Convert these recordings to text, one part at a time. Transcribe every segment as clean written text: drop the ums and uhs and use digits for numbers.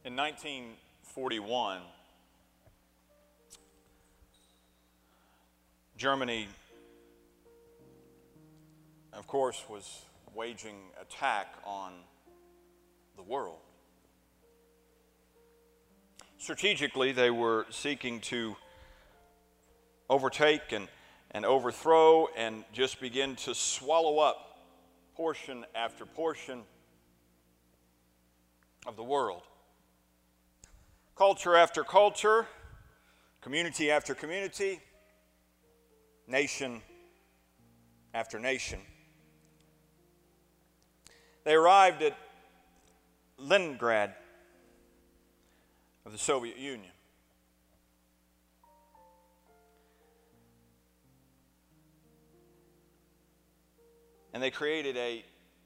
In 1941, Germany, of course, was waging attack on the world. Strategically, they were seeking to overtake and overthrow and just begin to swallow up portion after portion of the world. Culture after culture, community after community, nation after nation. They arrived at Leningrad of the Soviet Union. And they created a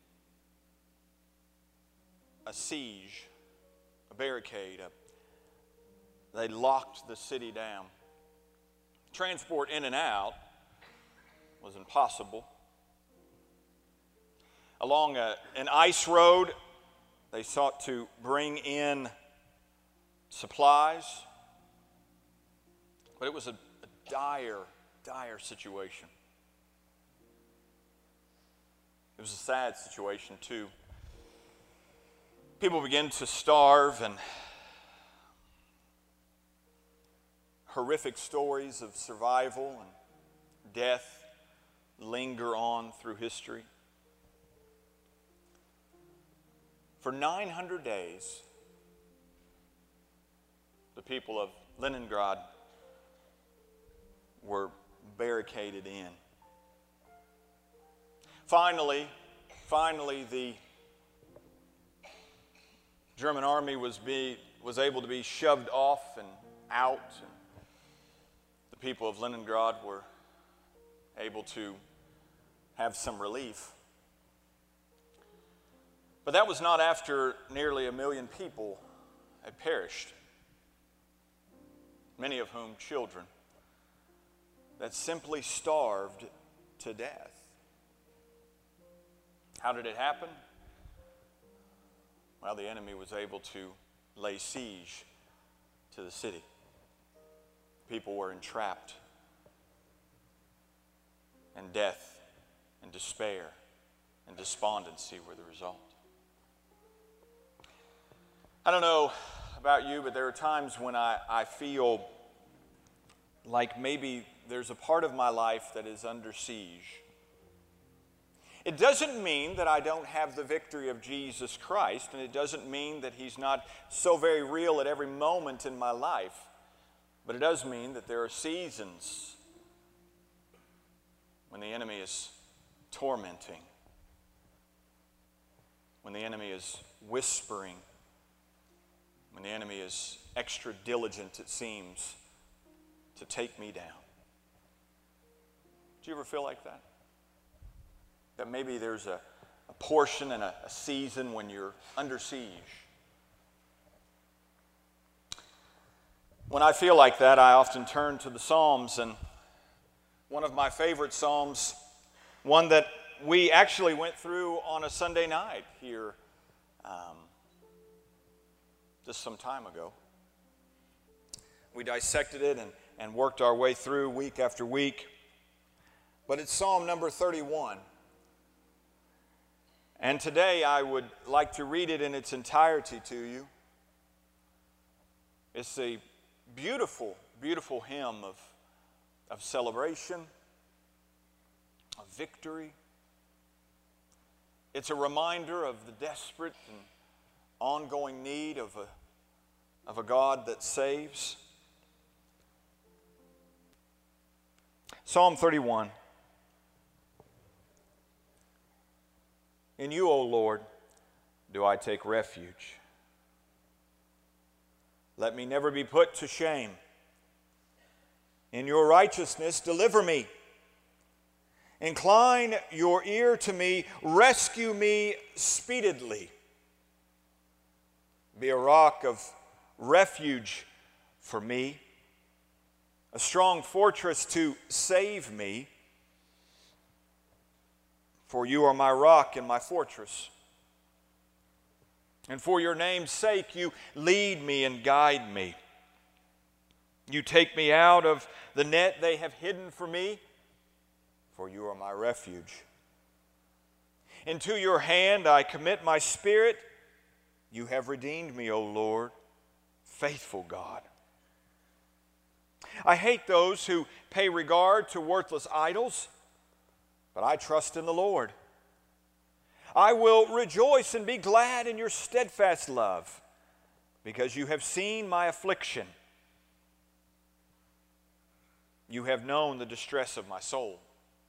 siege, a barricade. They locked the city down. Transport in and out was impossible. Along an ice road, they sought to bring in supplies. But it was a dire situation. It was a sad situation, too. People began to starve, and horrific stories of survival and death linger on through history. For 900 days, the people of Leningrad were barricaded in. Finally, the German army was able to be shoved off and out, and the people of Leningrad were able to have some relief. But that was not after nearly 1 million people had perished, many of whom children, that simply starved to death. How did it happen? Well, the enemy was able to lay siege to the city. People were entrapped, and death and despair and despondency were the result. I don't know about you, but there are times when I feel like maybe there's a part of my life that is under siege. It doesn't mean that I don't have the victory of Jesus Christ, and it doesn't mean that He's not so very real at every moment in my life, but it does mean that there are seasons when the enemy is tormenting, when the enemy is whispering, when the enemy is extra diligent, it seems, to take me down. Do you ever feel like that? That maybe there's a portion and a season when you're under siege. When I feel like that, I often turn to the Psalms, and one of my favorite Psalms, one that we actually went through on a Sunday night here just some time ago. We dissected it and worked our way through week after week. But it's Psalm number 31. And today I would like to read it in its entirety to you. It's a beautiful, beautiful hymn of celebration, of victory. It's a reminder of the desperate and ongoing need of a God that saves. Psalm 31. In you, O Lord, do I take refuge. Let me never be put to shame. In your righteousness, deliver me. Incline your ear to me. Rescue me speedily. Be a rock of refuge for me, a strong fortress to save me. For you are my rock and my fortress. And for your name's sake, you lead me and guide me. You take me out of the net they have hidden for me, for you are my refuge. Into your hand I commit my spirit. You have redeemed me, O Lord, faithful God. I hate those who pay regard to worthless idols, but I trust in the Lord. I will rejoice and be glad in your steadfast love, because you have seen my affliction. You have known the distress of my soul,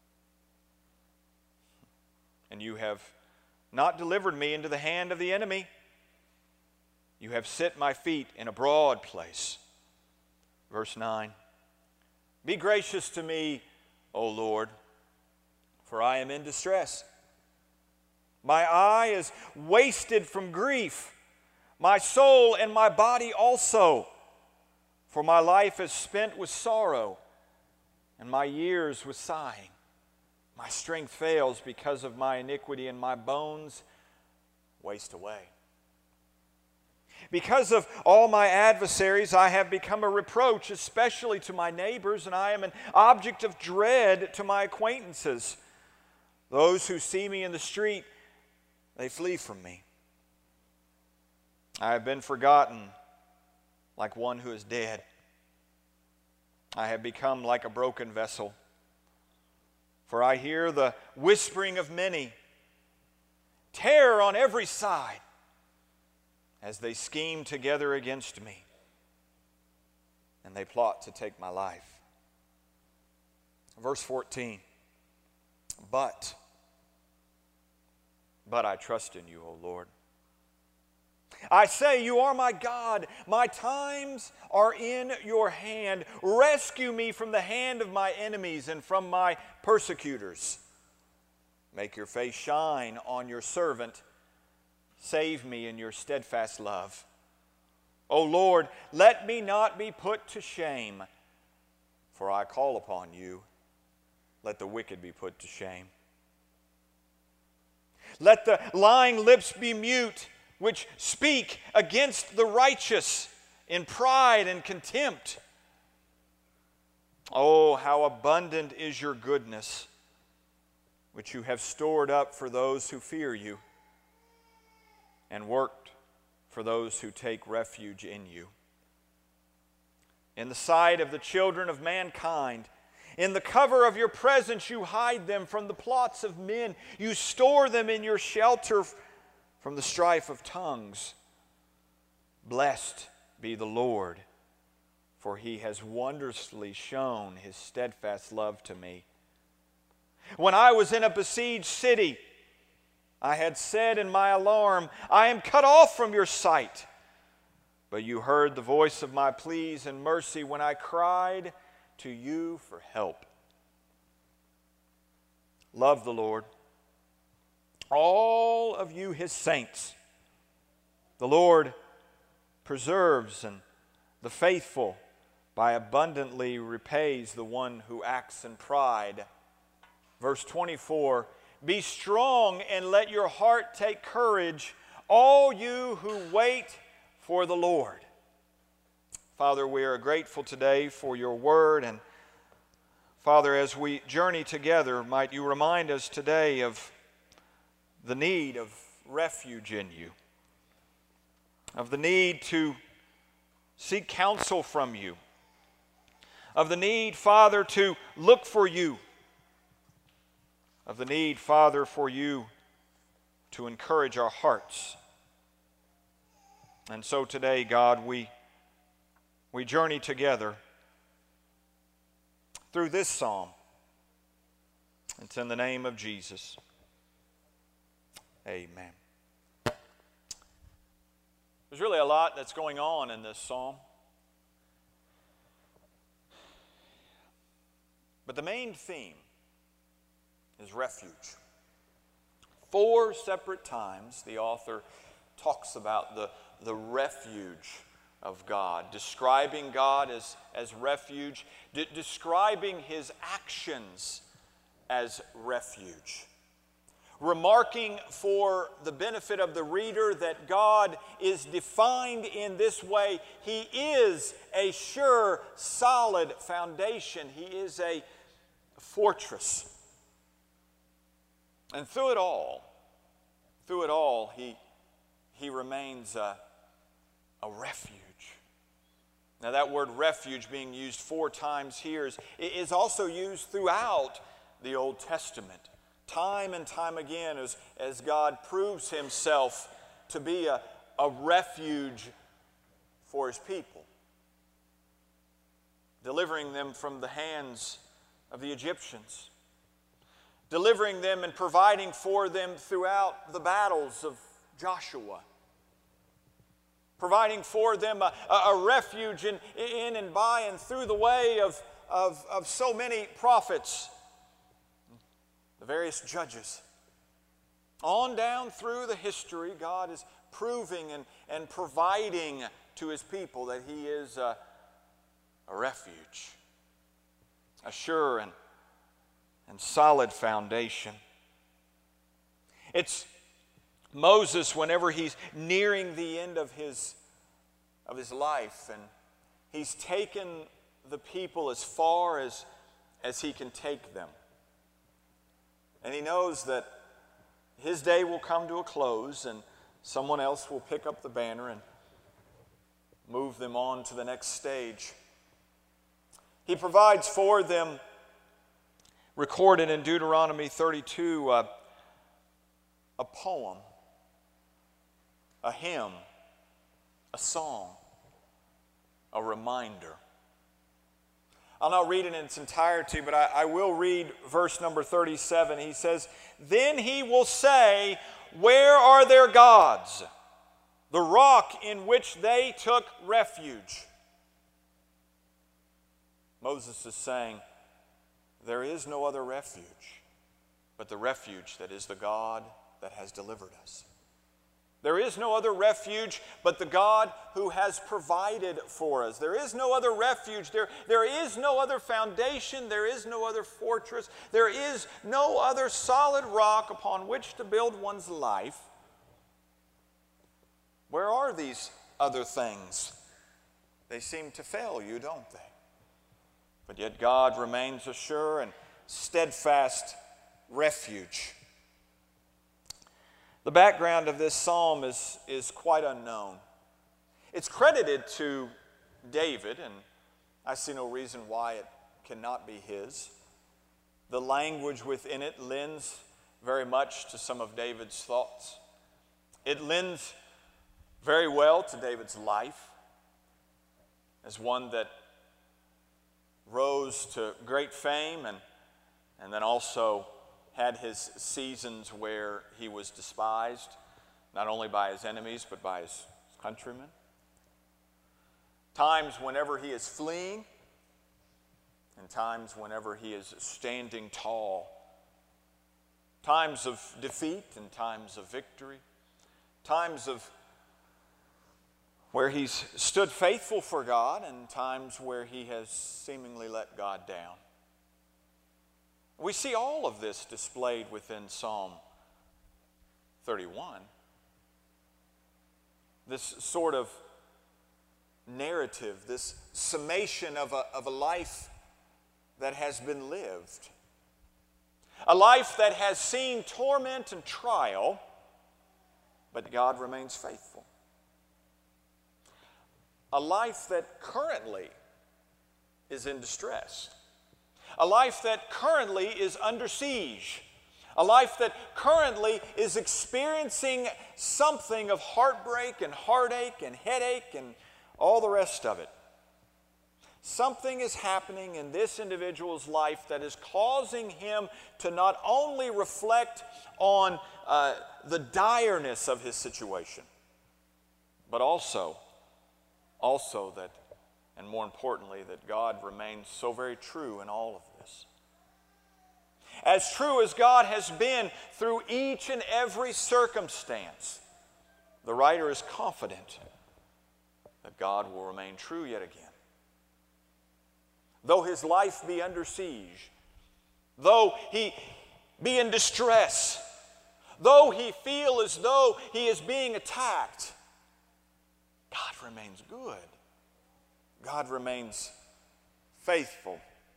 and you have not delivered me into the hand of the enemy. You have set my feet in a broad place. Verse 9, be gracious to me, O Lord, for I am in distress. My eye is wasted from grief, my soul and my body also, for my life is spent with sorrow, and my years with sighing. My strength fails because of my iniquity, and my bones waste away. Because of all my adversaries, I have become a reproach, especially to my neighbors, and I am an object of dread to my acquaintances. Those who see me in the street, they flee from me. I have been forgotten like one who is dead. I have become like a broken vessel. For I hear the whispering of many, terror on every side, as they scheme together against me, and they plot to take my life. Verse 14, but I trust in you, O Lord. I say, you are my God. My times are in your hand. Rescue me from the hand of my enemies and from my persecutors. Make your face shine on your servant. Save me in your steadfast love. O Lord, let me not be put to shame, for I call upon you. Let the wicked be put to shame. Let the lying lips be mute, which speak against the righteous in pride and contempt. Oh, how abundant is your goodness, which you have stored up for those who fear you, and worked for those who take refuge in you. In the sight of the children of mankind, in the cover of your presence, you hide them from the plots of men. You store them in your shelter from the strife of tongues. Blessed be the Lord, for he has wondrously shown his steadfast love to me. When I was in a besieged city, I had said in my alarm, I am cut off from your sight. But you heard the voice of my pleas and mercy when I cried to you for help. Love the Lord, all of you his saints. The Lord preserves, and the faithful by abundantly repays the one who acts in pride. Verse 24, be strong and let your heart take courage, all you who wait for the Lord. Father, we are grateful today for your word, and Father, as we journey together, might you remind us today of the need of refuge in you, of the need to seek counsel from you, of the need, Father, to look for you, of the need, Father, for you to encourage our hearts. And so today, God, we journey together through this psalm. It's in the name of Jesus. Amen. There's really a lot that's going on in this psalm. But the main theme is refuge. 4 separate times the author talks about the refuge of God, describing God as refuge, describing his actions as refuge. remarking for the benefit of the reader that God is defined in this way. He is a sure, solid foundation. He is a fortress. And through it all, he remains a refuge. Now that word refuge being used 4 times here is also used throughout the Old Testament. Time and time again as God proves himself to be a refuge for his people, delivering them from the hands of the Egyptians, delivering them and providing for them throughout the battles of Joshua, providing for them a refuge in and by and through the way of so many prophets, the various judges. On down through the history, God is proving and providing to his people that he is a refuge, a sure and solid foundation. It's Moses, whenever he's nearing the end of his life, and he's taken the people as far as he can take them. And he knows that his day will come to a close and someone else will pick up the banner and move them on to the next stage. He provides for them, recorded in Deuteronomy 32, a poem, a hymn, a song, a reminder. I'll not read it in its entirety, but I will read verse number 37. He says, "Then he will say, 'Where are their gods, the rock in which they took refuge?'" Moses is saying, there is no other refuge but the refuge that is the God that has delivered us. There is no other refuge but the God who has provided for us. There is no other refuge. There is no other foundation. There is no other fortress. There is no other solid rock upon which to build one's life. Where are these other things? They seem to fail you, don't they? But yet God remains a sure and steadfast refuge. The background of this psalm is quite unknown. It's credited to David, and I see no reason why it cannot be his. The language within it lends very much to some of David's thoughts. It lends very well to David's life as one that rose to great fame and then also had his seasons where he was despised, not only by his enemies, but by his countrymen. Times whenever he is fleeing, and times whenever he is standing tall. Times of defeat and times of victory. Times of where he's stood faithful for God, and times where he has seemingly let God down. We see all of this displayed within Psalm 31. This sort of narrative, this summation of a life that has been lived. A life that has seen torment and trial, but God remains faithful. A life that currently is in distress. A life that currently is under siege. A life that currently is experiencing something of heartbreak and heartache and headache and all the rest of it. Something is happening in this individual's life that is causing him to not only reflect on the direness of his situation, but also that, and more importantly, that God remains so very true in all of this. As true as God has been through each and every circumstance, the writer is confident that God will remain true yet again. Though his life be under siege, though he be in distress, though he feel as though he is being attacked, God remains good. God remains faithful.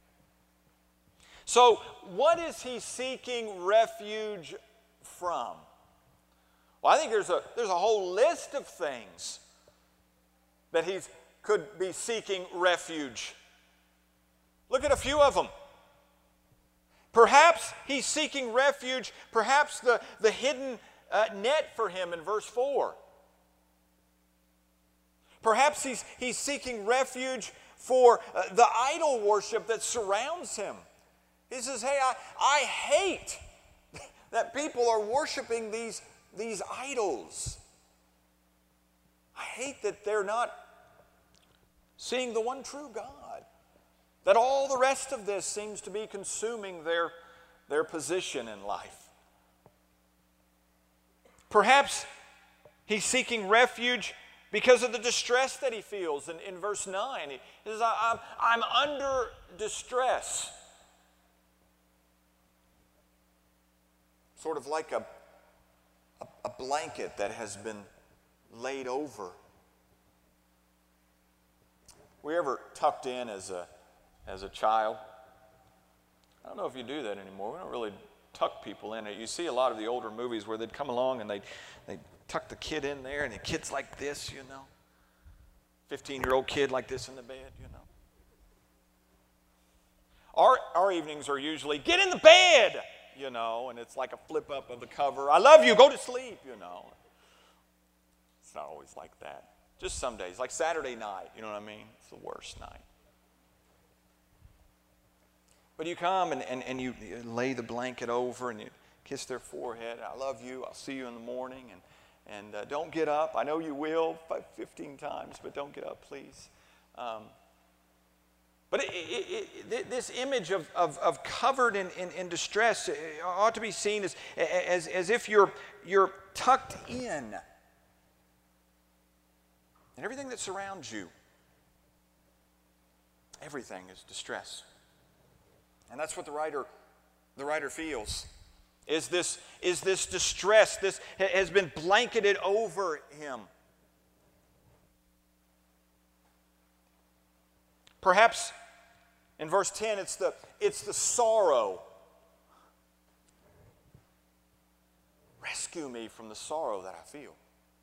So, what is he seeking refuge from? Well, I think there's a whole list of things that he could be seeking refuge. Look at a few of them. Perhaps he's seeking refuge, perhaps the hidden net for him in verse 4. Perhaps he's seeking refuge for the idol worship that surrounds him. He says, hey, I hate that people are worshiping these idols. I hate that they're not seeing the one true God. That all the rest of this seems to be consuming their position in life. Perhaps he's seeking refuge because of the distress that he feels. In verse 9, he says, I'm under distress. Sort of like a blanket that has been laid over. Were you ever tucked in as a child? I don't know if you do that anymore. We don't really tuck people in. You see a lot of the older movies where they'd come along and they'd tuck the kid in there, and the kid's like this, 15-year-old kid like this in the bed, Our evenings are usually, get in the bed, and it's like a flip up of the cover. I love you, go to sleep, It's not always like that. Just some days, like Saturday night, you know what I mean? It's the worst night. But you come and you lay the blanket over and you kiss their forehead. I love you, I'll see you in the morning, and don't get up. I know you will 15 times, but don't get up, please. But this image of covered in distress ought to be seen as if you're tucked in. And everything that surrounds you, everything is distress. And that's what the writer feels. Is this distress? This has been blanketed over him. Perhaps in verse 10, it's the sorrow. Rescue me from the sorrow that I feel.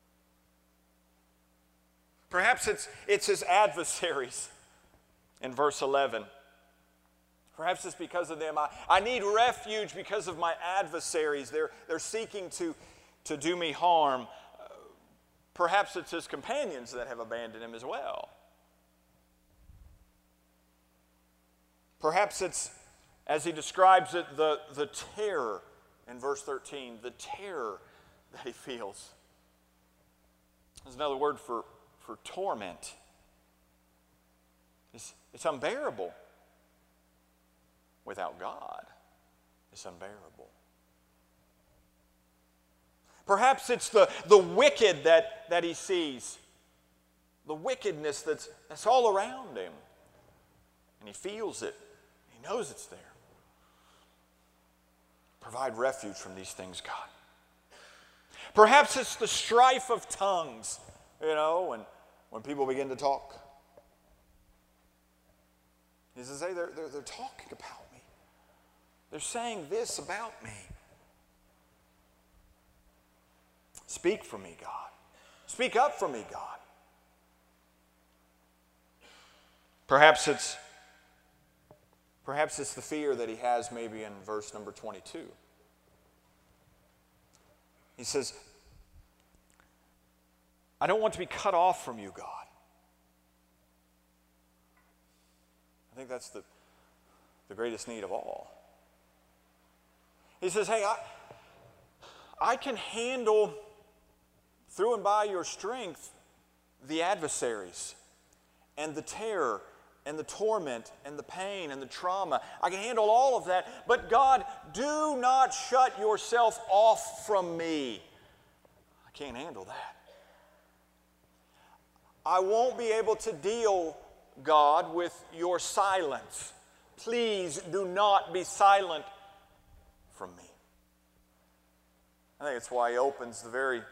Perhaps it's his adversaries in verse 11. Perhaps it's because of them. I need refuge because of my adversaries. They're seeking to do me harm. Perhaps it's his companions that have abandoned him as well. Perhaps it's, as he describes it, the terror in verse 13, the terror that he feels. There's another word for torment. It's unbearable. Without God, it's unbearable. Perhaps it's the wicked that he sees, the wickedness that's all around him, and he feels it. He knows it's there. Provide refuge from these things, God. Perhaps it's the strife of tongues, when people begin to talk. He says, hey, they're talking about me. They're saying this about me. Speak for me, God. Speak up for me, God. Perhaps it's the fear that he has maybe in verse number 22. He says, I don't want to be cut off from you, God. I think that's the greatest need of all. He says, hey, I can handle, through and by your strength, the adversaries and the terror and the torment and the pain and the trauma. I can handle all of that. But God, do not shut yourself off from me. I can't handle that. I won't be able to deal, God, with your silence. Please do not be silent from me. I think it's why he opens the very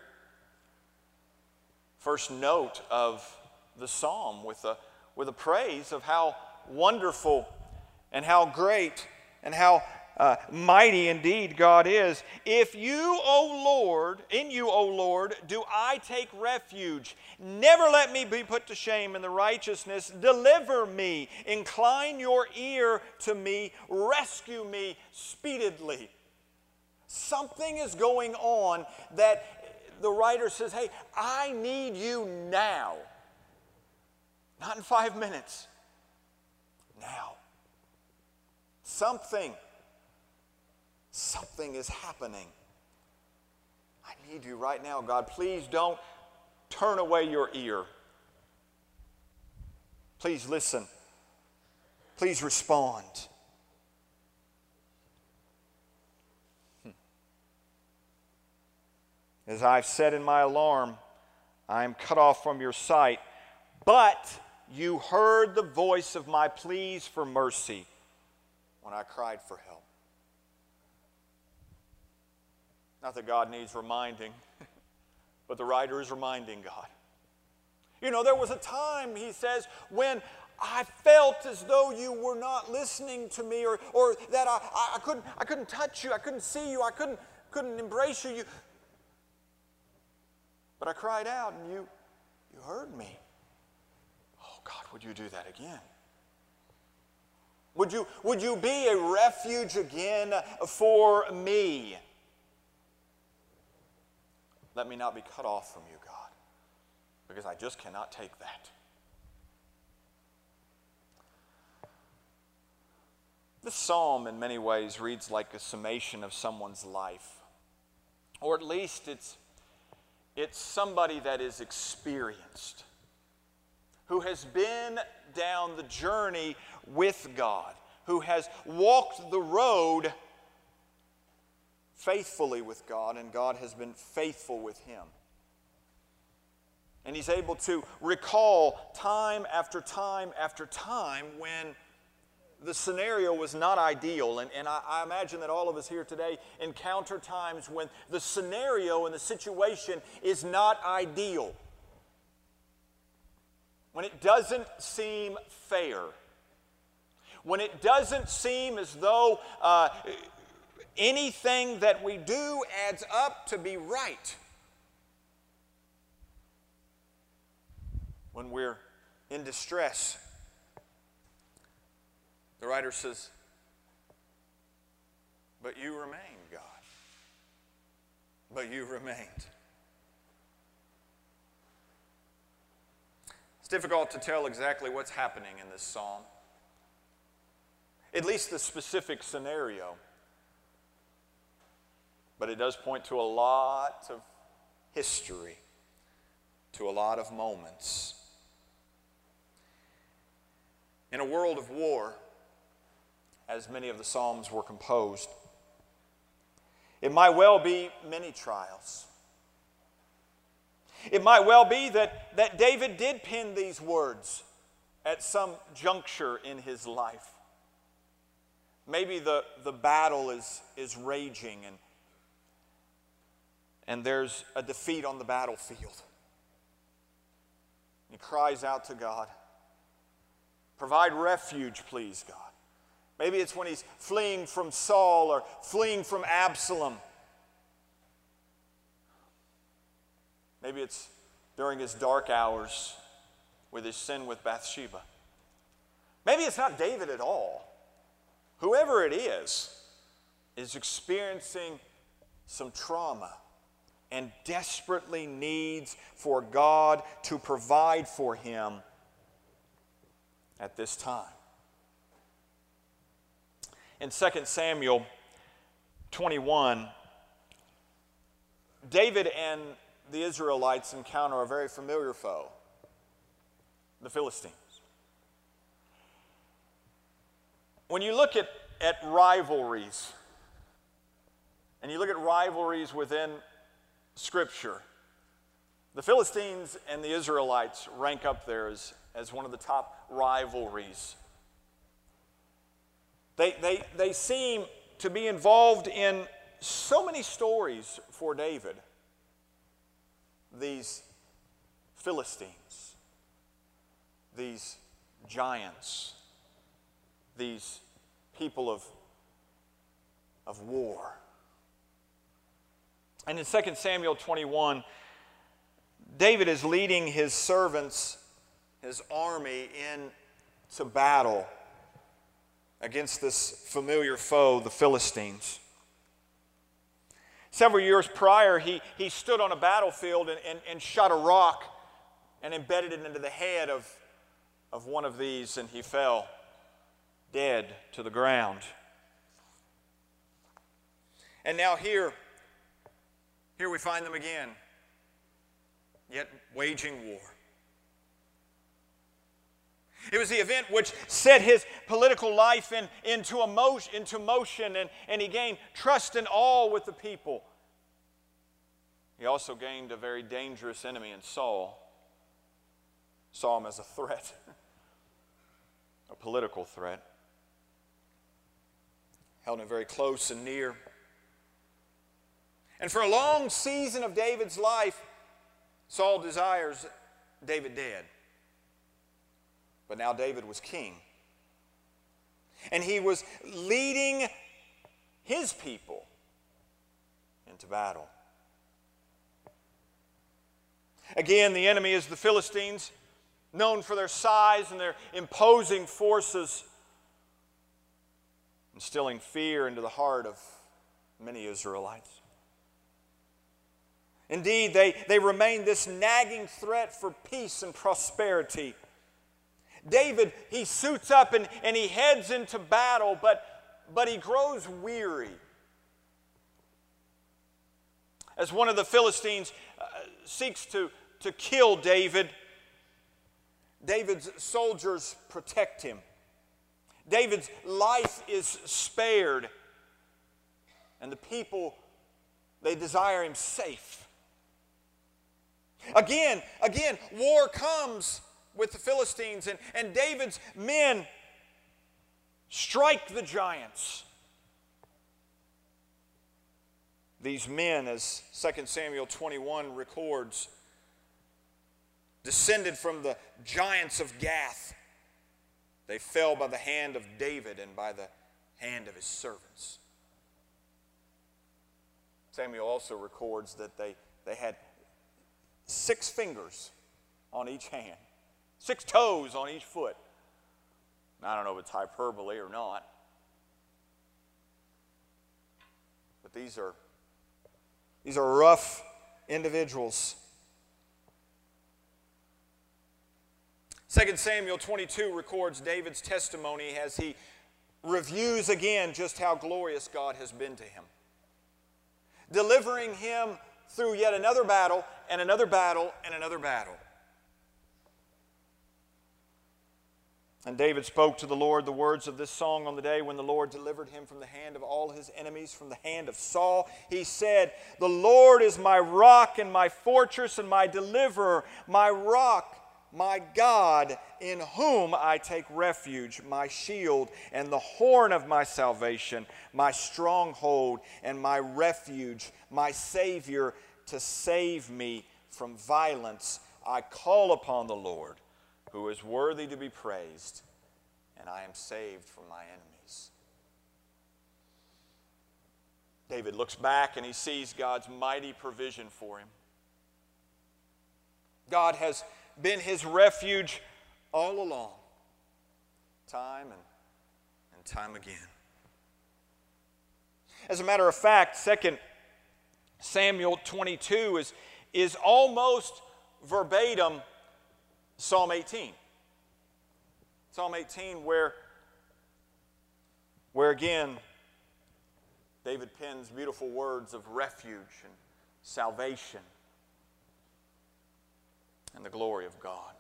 first note of the psalm with a praise of how wonderful and how great and how mighty indeed God is. If you, O Lord, in you, O Lord, do I take refuge. Never let me be put to shame in the righteousness. Deliver me. Incline your ear to me. Rescue me speedily. Something is going on that the writer says, hey, I need you now. Not in 5 minutes. Now. Something is happening. I need you right now, God. Please don't turn away your ear. Please listen. Please respond. As I've said in my alarm, I am cut off from your sight, but you heard the voice of my pleas for mercy when I cried for help. Not that God needs reminding, but the writer is reminding God. You know, there was a time, he says, when I felt as though you were not listening to me, or that I couldn't touch you, I couldn't see you, I couldn't embrace you. But I cried out and you heard me. Oh God, would you do that again? Would you be a refuge again for me? Let me not be cut off from you, God, because I just cannot take that. This psalm, in many ways, reads like a summation of someone's life. Or at least it's somebody that is experienced, who has been down the journey with God, who has walked the road faithfully with God, and God has been faithful with him. And he's able to recall time after time after time when the scenario was not ideal. And I imagine that all of us here today encounter times when the scenario and the situation is not ideal. When it doesn't seem fair. When it doesn't seem as though anything that we do adds up to be right. When we're in distress, the writer says, but you remain, God. But you remained. It's difficult to tell exactly what's happening in this psalm. At least the specific scenario. But it does point to a lot of history, to a lot of moments. In a world of war, as many of the Psalms were composed, it might well be many trials. It might well be that David did pen these words at some juncture in his life. Maybe the battle is raging and there's a defeat on the battlefield. He cries out to God, provide refuge, please, God. Maybe it's when he's fleeing from Saul or fleeing from Absalom. Maybe it's during his dark hours with his sin with Bathsheba. Maybe it's not David at all. Whoever it is experiencing some trauma and desperately needs for God to provide for him at this time. In 2 Samuel 21, David and the Israelites encounter a very familiar foe, the Philistines. When you look at rivalries, and you look at rivalries within Scripture, the Philistines and the Israelites rank up there as one of the top rivalries. They seem to be involved in so many stories for David. These Philistines, these giants, these people of war. And in 2 Samuel 21, David is leading his servants, his army, into battle against this familiar foe, the Philistines. Several years prior, he stood on a battlefield and shot a rock and embedded it into the head of one of these, and he fell dead to the ground. And now here we find them again, yet waging war. It was the event which set his political life into motion, and he gained trust and awe with the people. He also gained a very dangerous enemy in Saul. Saw him as a threat, a political threat. Held him very close and near. And for a long season of David's life, Saul desires David dead. But now David was king. And he was leading his people into battle. Again, the enemy is the Philistines, known for their size and their imposing forces, instilling fear into the heart of many Israelites. Indeed, they remain this nagging threat for peace and prosperity. David, he suits up and he heads into battle, but he grows weary. As one of the Philistines seeks to kill David, David's soldiers protect him. David's life is spared, and the people, they desire him safe. Again, war comes with the Philistines, and David's men strike the giants. These men, as 2 Samuel 21 records, descended from the giants of Gath. They fell by the hand of David and by the hand of his servants. Samuel also records that they had 6 fingers on each hand, 6 toes on each foot. I don't know if it's hyperbole or not, but these are rough individuals. 2 Samuel 22 records David's testimony as he reviews again just how glorious God has been to him, delivering him through yet another battle and another battle and another battle. And David spoke to the Lord the words of this song on the day when the Lord delivered him from the hand of all his enemies, from the hand of Saul. He said, "The Lord is my rock and my fortress and my deliverer, my rock, my God, in whom I take refuge, my shield and the horn of my salvation, my stronghold and my refuge, my Savior to save me from violence. I call upon the Lord, who is worthy to be praised, and I am saved from my enemies." David looks back and he sees God's mighty provision for him. God has been his refuge all along, time and time again. As a matter of fact, 2 Samuel 22 is almost verbatim Psalm 18. Psalm 18 where again David pens beautiful words of refuge and salvation and the glory of God.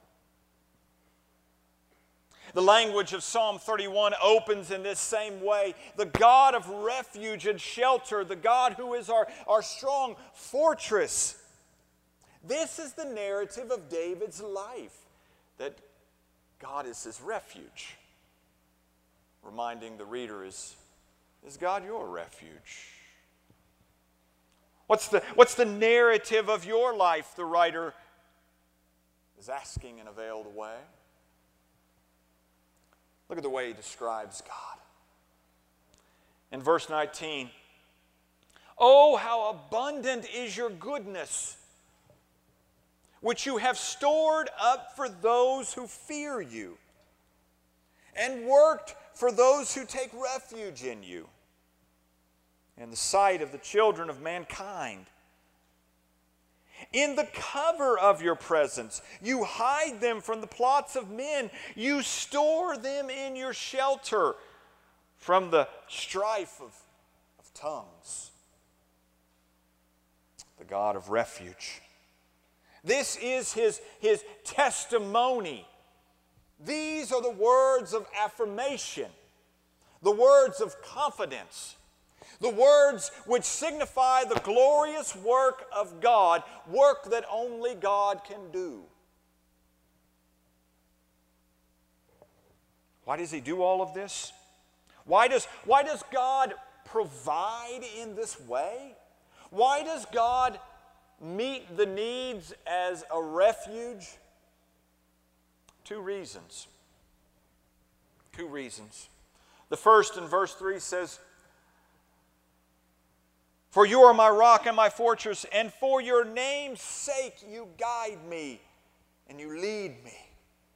The language of Psalm 31 opens in this same way. The God of refuge and shelter, the God who is our strong fortress. This is the narrative of David's life, that God is his refuge. Reminding the reader, is God your refuge? What's the narrative of your life, the writer is asking in a veiled way? Look at the way he describes God. In verse 19, "Oh, how abundant is your goodness, which you have stored up for those who fear you, and worked for those who take refuge in you, in the sight of the children of mankind. In the cover of your presence, you hide them from the plots of men. You store them in your shelter from the strife of tongues." The God of refuge. This is his testimony. These are the words of affirmation, the words of confidence, the words which signify the glorious work of God, work that only God can do. Why does he do all of this? Why does God provide in this way? Why does God meet the needs as a refuge? Two reasons. Two reasons. The first, in verse 3, says, "For you are my rock and my fortress, and for your name's sake you guide me and you lead me."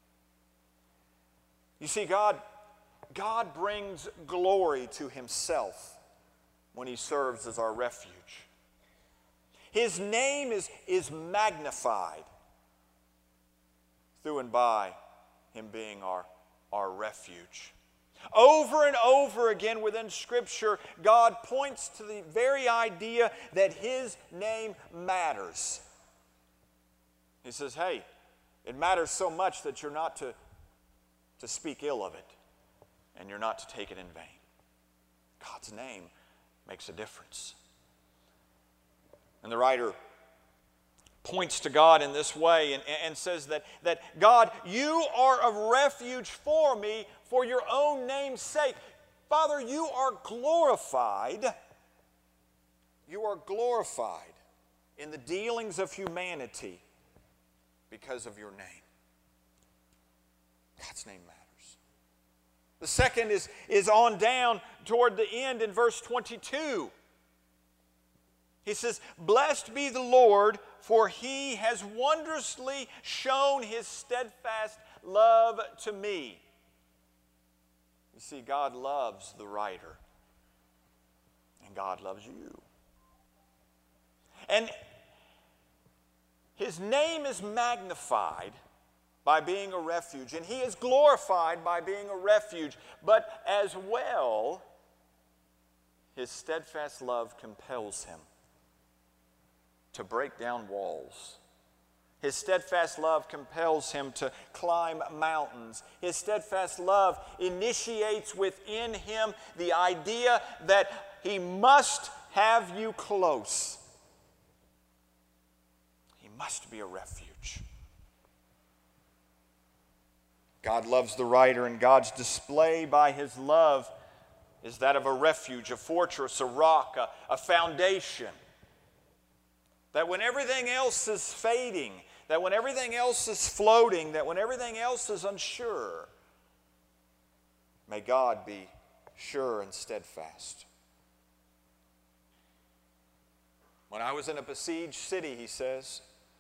You see, God brings glory to himself when he serves as our refuge. His name is magnified through and by him being our refuge. Over and over again within Scripture, God points to the very idea that his name matters. He says, hey, it matters so much that you're not to speak ill of it, and you're not to take it in vain. God's name makes a difference. And the writer points to God in this way and says that God, you are a refuge for me for your own name's sake. Father, you are glorified. You are glorified in the dealings of humanity because of your name. God's name matters. The second is on down toward the end in verse 22. He says, "Blessed be the Lord, for he has wondrously shown his steadfast love to me." You see, God loves the writer, and God loves you. And his name is magnified by being a refuge, and he is glorified by being a refuge, but as well, his steadfast love compels him to break down walls. His steadfast love compels him to climb mountains. His steadfast love initiates within him the idea that he must have you close. He must be a refuge. God loves the writer, and God's display by his love is that of a refuge, a fortress, a rock, a foundation. That when everything else is fading, that when everything else is floating, that when everything else is unsure, may God be sure and steadfast. When I was in a besieged city, he says,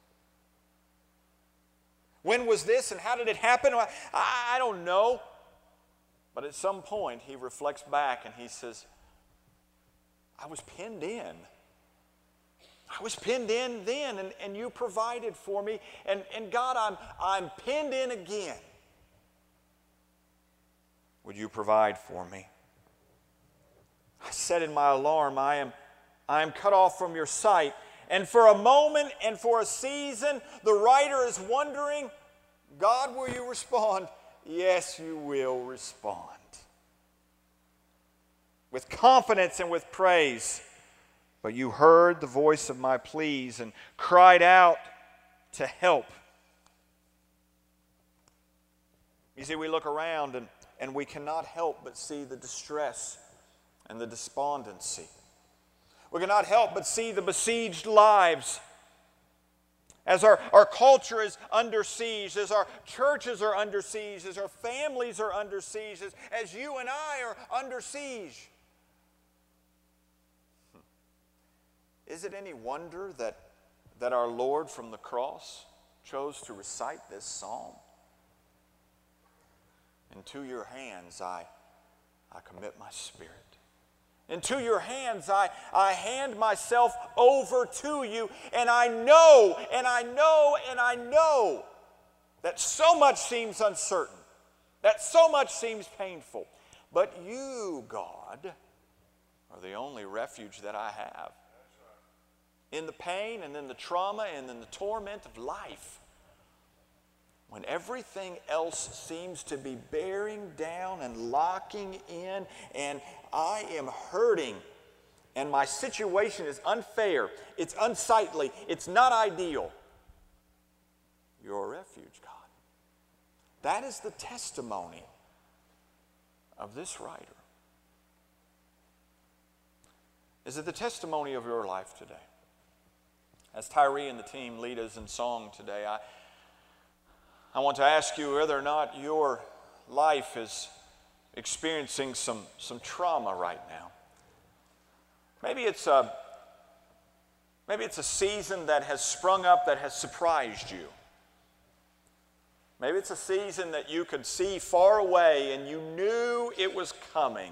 when was this and how did it happen? I don't know. But at some point, he reflects back and he says, I was pinned in. I was pinned in then, and you provided for me. And God, I'm pinned in again. Would you provide for me? I said in my alarm, I am cut off from your sight. And for a moment and for a season, the writer is wondering, God, will you respond? Yes, you will respond. With confidence and with praise. But you heard the voice of my pleas and cried out to help. You see, we look around and we cannot help but see the distress and the despondency. We cannot help but see the besieged lives. As our culture is under siege, as our churches are under siege, as our families are under siege, as you and I are under siege. Is it any wonder that our Lord from the cross chose to recite this psalm? Into your hands I commit my spirit. Into your hands I hand myself over to you, and I know that so much seems uncertain, that so much seems painful. But you, God, are the only refuge that I have. In the pain and in the trauma and in the torment of life, when everything else seems to be bearing down and locking in, and I am hurting, and my situation is unfair, it's unsightly, it's not ideal, you're a refuge, God. That is the testimony of this writer. Is it the testimony of your life today? As Tyree and the team lead us in song today, I want to ask you whether or not your life is experiencing some trauma right now. Maybe it's a season that has sprung up that has surprised you. Maybe it's a season that you could see far away and you knew it was coming.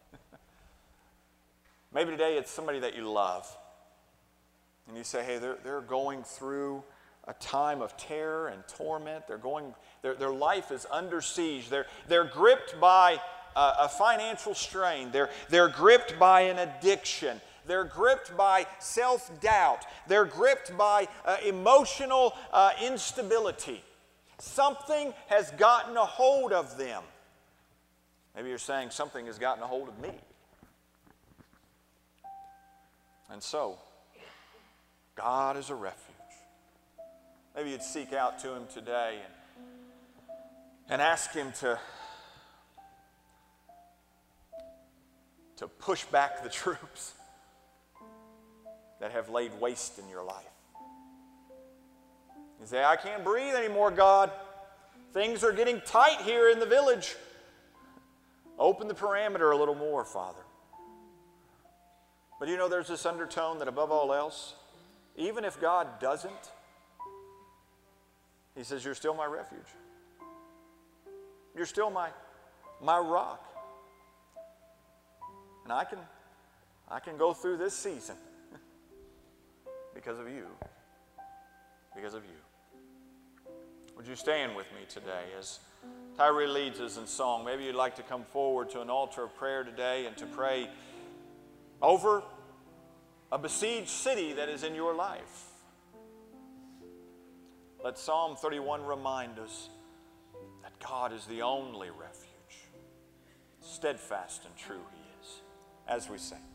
Maybe today it's somebody that you love. And you say, hey, they're going through a time of terror and torment. Their life is under siege. They're gripped by a financial strain. They're gripped by an addiction. They're gripped by self-doubt. They're gripped by emotional instability. Something has gotten a hold of them. Maybe you're saying something has gotten a hold of me. And so, God is a refuge. Maybe you'd seek out to Him today and ask Him to push back the troops that have laid waste in your life. You say, I can't breathe anymore, God. Things are getting tight here in the village. Open the parameter a little more, Father. But you know, there's this undertone that above all else, even if God doesn't, He says, you're still my refuge. You're still my rock. And I can go through this season because of you. Because of you. Would you stand with me today as Tyree leads us in song? Maybe you'd like to come forward to an altar of prayer today and to pray over a besieged city that is in your life. Let Psalm 31 remind us that God is the only refuge. Steadfast and true He is. As we sing.